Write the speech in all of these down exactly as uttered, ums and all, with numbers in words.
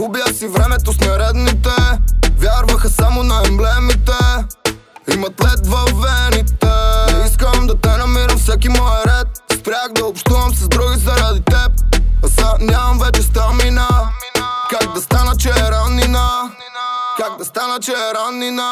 Губя си времето с нередните, вярваха само на емблемите, имат лед във вените. Не искам да те намирам всеки мой ред, спрях да общувам с други заради теб. А сега нямам вече стамина. Как да стана, че е раннина? Как да стана, че е раннина?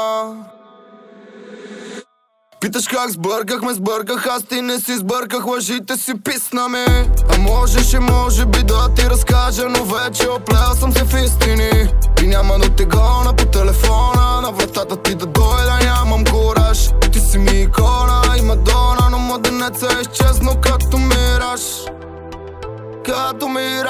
Питаш как сбъркахме, сбърках, аз ти не си сбърках, лъжите си писна ми. А можеше, може би да ти разкажа, но вече оплел съм се в истини. И няма да те гона по телефона, на вратата ти да дойда, нямам кураж. Ти си ми икона и Мадона, но младенеца е изчезнал като мираж. Като мираж.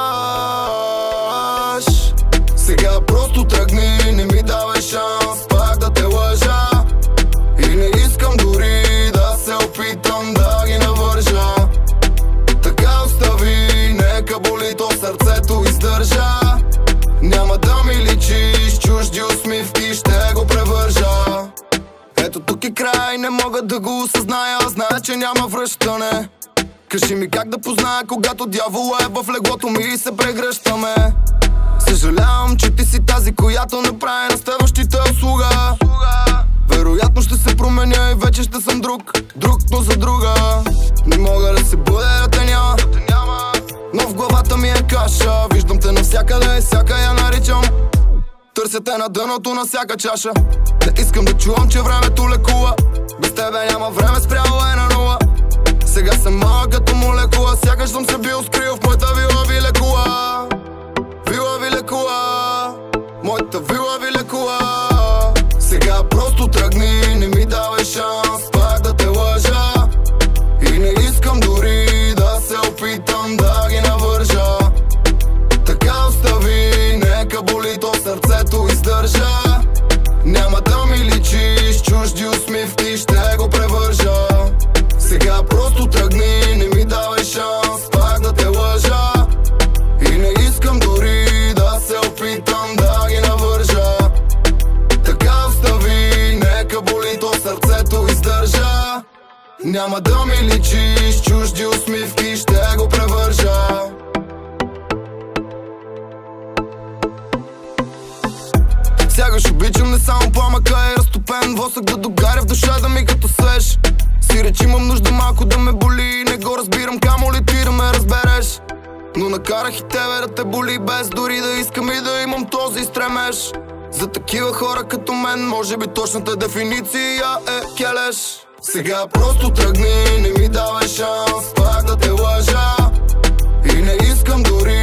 Сега просто тръгни, не ми давай шанс пак да те лъжа. И не искам дори да се опитам да ги навържа. Така остави, нека боли, то сърцето издържа. Няма да ми личиш, чужди усмивки ще го превържа. Ето тук е край, не мога да го осъзная, зная, че няма връщане. Кажи ми как да позная, когато дявола е в леглото ми и се прегръщаме. Съжалявам, че ти си тази, която направи на следващите услуга. Вероятно ще се променя и вече ще съм друг, друг, но за друга. Не мога да се будя, да те няма, но в главата ми е каша. Виждам те навсякъде и всяка я наричам. Търся те на дъното на всяка чаша. Не искам да чувам, че времето лекува. Без тебе няма време, спряло е на нула. Сега съм малък като молекула, сякаш съм се бил скрил в моята вила ви лекула. Вила ви лекула, моята вила ви лекула. Сега просто тръгни, не ми давай шанс пак да те лъжа. И не искам дори да се опитам да ги навържа. Така остави, нека боли, то сърцето издържа. Няма да ми личиш, чужди усмивки ще го превържа. Сега просто тръгни, не ми давай шанс пак да те лъжа. И не искам дори да се опитам да ги навържа. Така остави, нека боли, то сърцето издържа. Няма да ми личиш, чужди усмивки ще го превържа. Сягаш обичам не само пламъка и разтопен восък да догаря в душата ми като свеж. Си реч имам нужда малко да ме боли, не го разбирам, камо ли ти да ме разбереш. Но накарах и тебе да те боли, без дори да искам и да имам този стремеж. За такива хора като мен, може би точната дефиниция е келеш. Сега просто тръгни, не ми давай шанс пак да те лъжа. И не искам дори